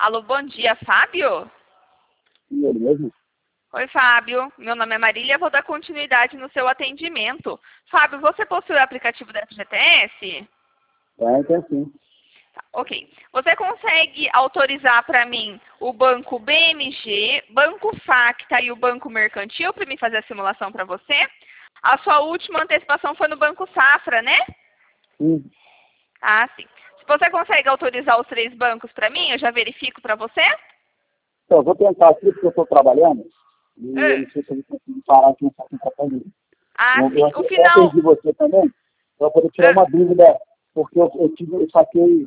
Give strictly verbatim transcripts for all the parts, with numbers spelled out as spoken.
Alô, bom dia, Fábio? Sim, ele mesmo? Oi, Fábio. Meu nome é Marília, vou dar continuidade no seu atendimento. Fábio, você possui o aplicativo da F G T S? É, tem sim. Tá, ok. Você consegue autorizar para mim o banco B M G, Banco Facta e o Banco Mercantil para mim fazer a simulação para você? A sua última antecipação foi no Banco Safra, né? Sim. Ah, sim. Se você consegue autorizar os três bancos para mim, eu já verifico para você? Então, eu vou tentar aqui porque eu estou trabalhando e eu Ah, não sei se eu vou conseguir parar aqui um pouquinho para fazer. ah, Eu, eu, sim. O até final... atendi você também para poder tirar Ah, uma dúvida, porque eu, eu, tive, eu saquei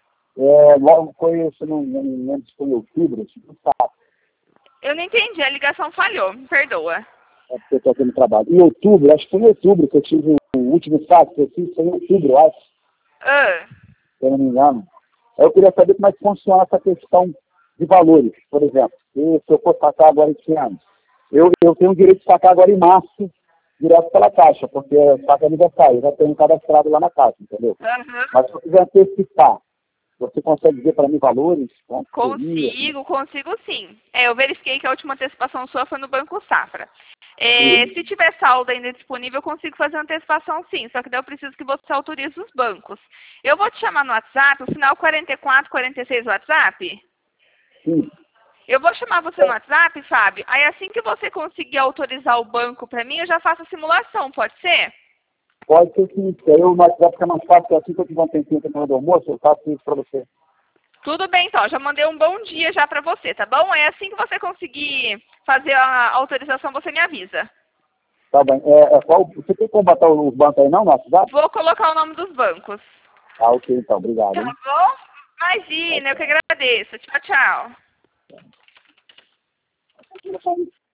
é, logo foi, se não não me lembro se foi em outubro, se não sabe, eu não entendi, a ligação falhou, me perdoa. é porque eu estou aqui no trabalho. Em outubro, acho que foi em outubro que eu tive o último saque que eu fiz, foi em outubro, eu acho, Ah, se eu não me engano. Aí eu queria saber como é que funciona essa questão de valores, por exemplo. Se, se eu for sacar agora esse ano, eu, eu tenho o direito de sacar agora em março, direto pela Caixa, porque saca aniversário, eu já tenho cadastrado lá na Caixa, entendeu? aham. Mas se eu quiser antecipar, você consegue dizer para mim valores? Quanto seria? Consigo, consigo sim. É, eu verifiquei que a última antecipação sua foi no Banco Safra. É, Sim. se tiver saldo ainda disponível, eu consigo fazer antecipação sim, só que daí eu preciso que você autorize os bancos. Eu vou te chamar no WhatsApp, o final quarenta e quatro, quarenta e seis WhatsApp. Sim. Eu vou chamar você no WhatsApp, Fábio. Aí assim que você conseguir autorizar o banco para mim, eu já faço a simulação, pode ser? Pode ser sim, porque aí o WhatsApp fica mais fácil, assim que eu tiver um tempinho na hora do almoço, eu faço isso para você. Tudo bem, então. Já mandei um bom dia já para você, tá bom? É assim que você conseguir fazer a autorização, você me avisa. Tá bem. É, é, qual, você tem como botar os bancos aí não, no WhatsApp? Vou colocar o nome dos bancos. Ah, ok, então, obrigado, Tá hein? bom? Tchau, Imagina, eu que tchau. agradeço. Tchau, tchau.